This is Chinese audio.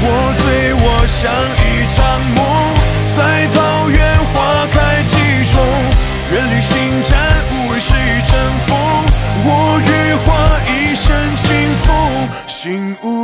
我醉我像一场梦，在桃源花开几重，远离星战，无畏谁乘风，我与花一生轻抚，心无